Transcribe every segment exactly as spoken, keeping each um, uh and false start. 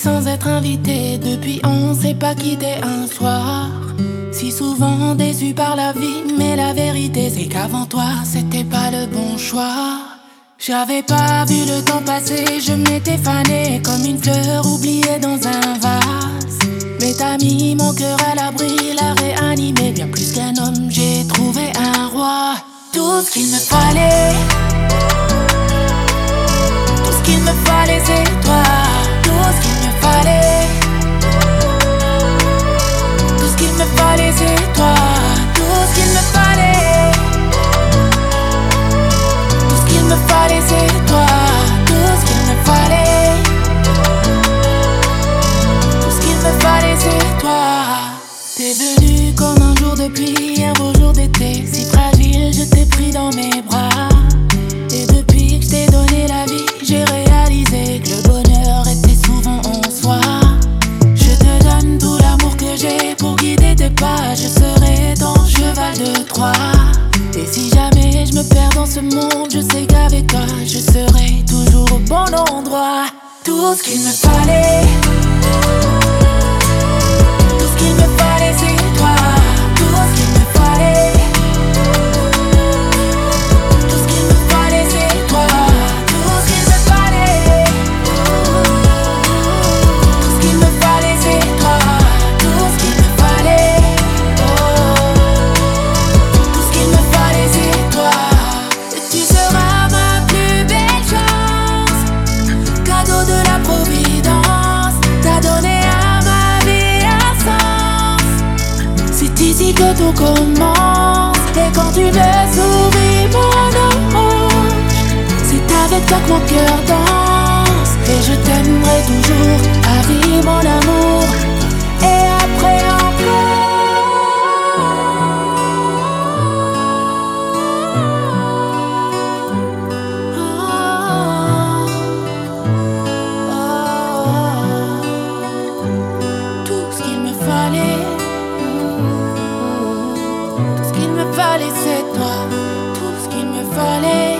sans être invité. Depuis on s'est pas quitté un soir. Si souvent déçu par la vie, mais la vérité c'est qu'avant toi c'était pas le bon choix. J'avais pas vu le temps passer, je m'étais fanée comme une fleur oubliée dans un vase. Mais t'as mis mon cœur à l'abri, l'a réanimé. Bien plus qu'un homme, j'ai trouvé un roi. Tout ce qu'il me fallait, tout ce qu'il me fallait c'est toi. Tout ce qu'il me fallait, tout ce qu'il me fallait c'est toi. Tout ce qu'il me fallait, tout ce qu'il me fallait c'est toi. Tout ce qu'il me fallait, tout ce qu'il me fallait c'est toi. T'es venu comme un jour de pluie, un beau jour d'été. Si fragile, je t'ai pris dans mes bras. Et depuis que je t'ai donné la vie, j'ai réalisé que le bonheur était souvent en soi. Je te donne tout l'amour que j'ai pour guider tes pas. Je serai ton cheval de Troie. Et si jamais je me perds dans ce monde, je sais qu'avec toi, je serai toujours au bon endroit. Tout ce qu'il me fallait, tout ce qu'il me fallait c'est toi. Tout ce qu'il me fallait, tout ce qu'il me fallait c'est toi. Tout ce qu'il me fallait, tout ce qu'il me fallait c'est toi. Tout ce qu'il me fallait, tout ce qu'il me fallait c'est toi. Et tu seras ma plus belle chance, cadeau de la providence. T'as donné à ma vie un sens. C'est ici que tout commence. Et quand tu me souris mon ange, c'est avec toi que mon cœur danse. Et je t'aimerai toujours à vie mon amour. Et après encore. Tout ce qu'il me fallait, tout ce qu'il me fallait c'est toi. Tout ce qu'il me fallait,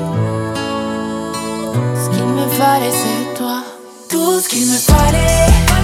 ce qu'il me fallait c'est toi. Tout ce qu'il me fallait.